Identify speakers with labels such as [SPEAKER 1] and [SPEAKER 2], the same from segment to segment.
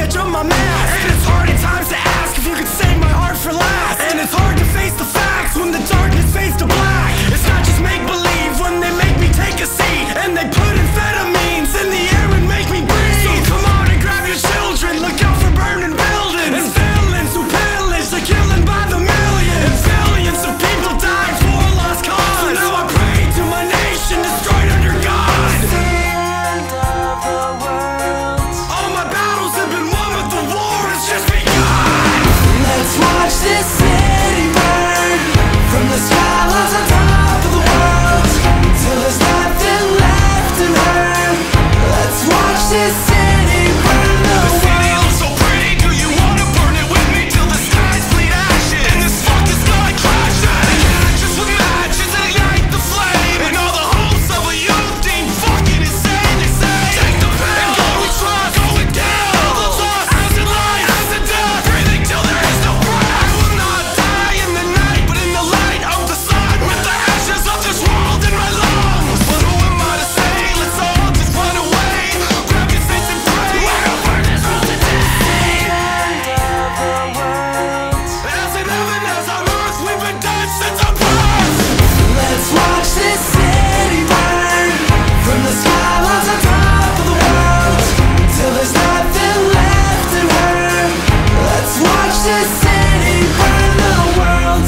[SPEAKER 1] edge of my mask. And it's hard at times to ask if you could save my heart for last. And it's hard to face the facts when the darkness fades to black. It's not just make-believe when they make me take a seat and they put amphetamines in the air and make me breathe. So come on and grab your children, look out for burning buildings and villains who pillage, they're killing by the millions. And billions of people died for a lost cause. So now I pray to my nation destroyed under God.
[SPEAKER 2] It's the end of the world.
[SPEAKER 1] All my battles have been won, but the war has just begun.
[SPEAKER 2] Let's watch this city burn from the skylines on top of the world till there's nothing left in her. Let's watch this city burn the world.
[SPEAKER 1] City looks so pretty, do you wanna burn it with me till the skies bleed ashes and this fucking sky crashes? Just with matches and ignite the flame and all the hopes of a youth deemed fucking insane. They say take the pill and go we trust, going down. All the lost as in life, as in death, breathing till there is no breath. I will not die in the night, but in the light of the sun, with the ashes of this world in my lungs. But who am I to say? Let's all just run away. Grab your faith and pray. We're gonna burn this world today.
[SPEAKER 2] End of the world.
[SPEAKER 1] As in heaven, as on earth, we've been dead since our birth.
[SPEAKER 2] Let's watch this city burn from the skylines on top of the world till there's nothing left in her. Let's watch this city burn the world.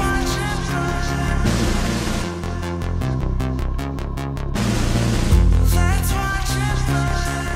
[SPEAKER 2] Let's watch it burn.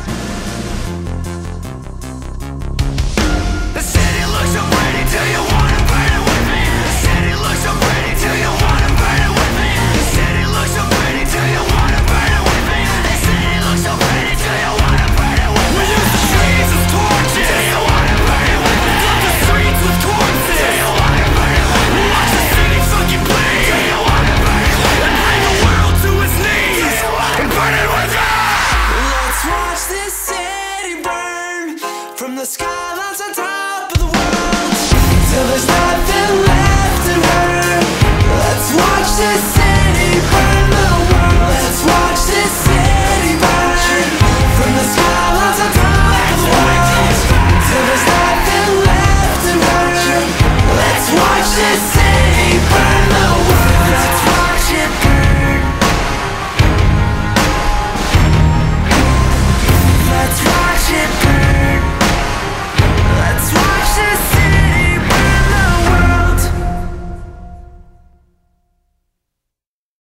[SPEAKER 1] The city looks so pretty till you wanna burn it with me. The city looks so pretty till you wanna burn it with me. The city looks so pretty till you wanna burn it with me. The city looks so pretty till you wanna burn it with me. We use the streets as torches till you wanna burn it with me. Flood the streets with corpses till you wanna burn it with me. Watch the city fucking bleed till you wanna burn it with me. And bring the world to its knees and burn it with me.
[SPEAKER 2] Let's watch this city burn from the skylines on top of the world till there's nothing left in her. Let's watch this